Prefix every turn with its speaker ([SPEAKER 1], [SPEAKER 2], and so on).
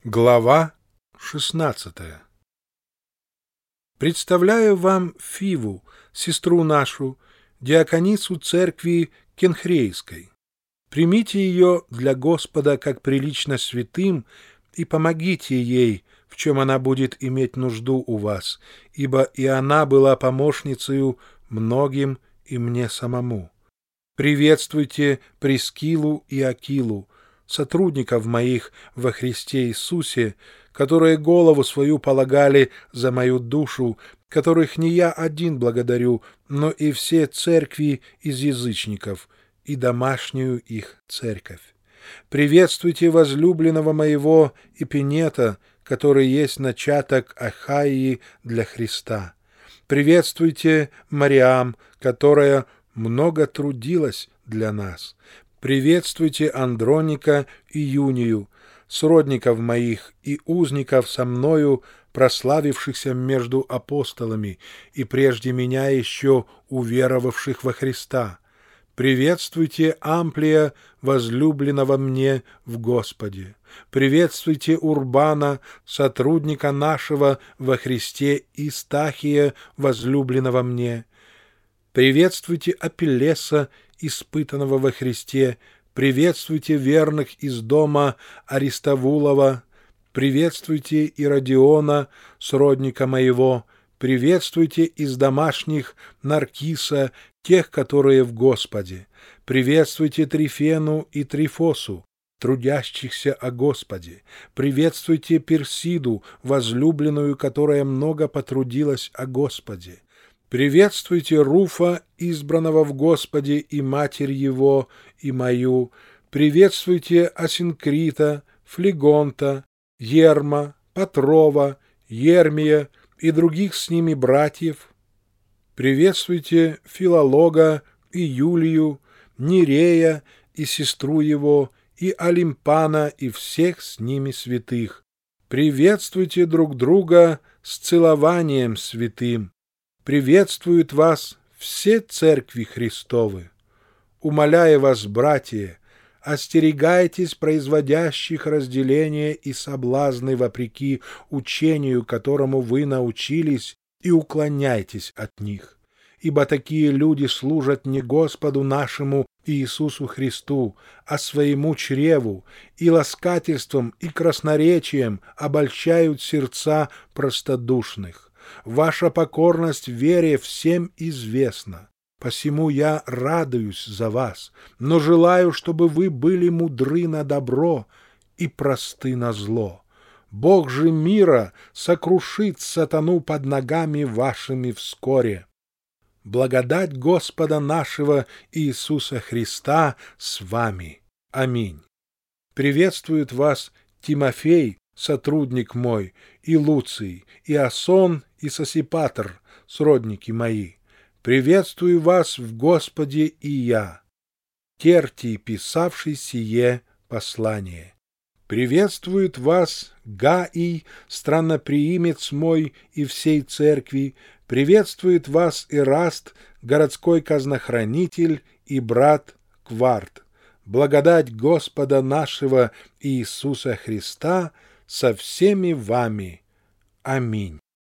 [SPEAKER 1] Глава 16. Представляю вам Фиву, сестру нашу, диаконису церкви Кенхрейской. Примите ее для Господа как прилично святым и помогите ей, в чем она будет иметь нужду у вас, ибо и она была помощницею многим и мне самому. Приветствуйте Прискилу и Акилу, сотрудников моих во Христе Иисусе, которые голову свою полагали за мою душу, которых не я один благодарю, но и все церкви из язычников и домашнюю их церковь. Приветствуйте возлюбленного моего Эпинета, который есть начаток Ахаии для Христа. Приветствуйте Мариам, которая много трудилась для нас. Приветствуйте Андроника и Юнию, сродников моих и узников со мною, прославившихся между апостолами, и прежде меня еще уверовавших во Христа. Приветствуйте Амплия, возлюбленного мне в Господе. Приветствуйте Урбана, сотрудника нашего во Христе, и Стахия, возлюбленного мне. Приветствуйте Апеллеса, испытанного во Христе. Приветствуйте верных из дома Аристовулова. Приветствуйте Иродиона, сродника моего. Приветствуйте из домашних Наркиса, тех, которые в Господе. Приветствуйте Трифену и Трифосу, трудящихся о Господе. Приветствуйте Персиду, возлюбленную, которая много потрудилась о Господе. Приветствуйте Руфа, избранного в Господе, и матерь его, и мою. Приветствуйте Асинкрита, Флегонта, Ерма, Патрова, Ермия и других с ними братьев. Приветствуйте Филолога и Юлию, Нерея и сестру его, и Олимпана и всех с ними святых. Приветствуйте друг друга с целованием святым. Приветствуют вас все церкви Христовы. Умоляю вас, братья, остерегайтесь производящих разделения и соблазны вопреки учению, которому вы научились, и уклоняйтесь от них. Ибо такие люди служат не Господу нашему Иисусу Христу, а своему чреву, и ласкательством, и красноречием обольщают сердца простодушных. Ваша покорность в вере всем известна. Посему я радуюсь за вас, но желаю, чтобы вы были мудры на добро и просты на зло. Бог же мира сокрушит сатану под ногами вашими вскоре. Благодать Господа нашего Иисуса Христа с вами. Аминь. Приветствует вас Тимофей, сотрудник мой, и Луций, и Асон, и Сосипатр, сродники мои. Приветствую вас в Господе и я, Тертий, писавший сие послание. Приветствует вас Гаий, странноприимец мой, и всей церкви. Приветствует вас Эраст, городской казнохранитель, и брат Кварт. Благодать Господа нашего Иисуса Христа со всеми вами. Аминь.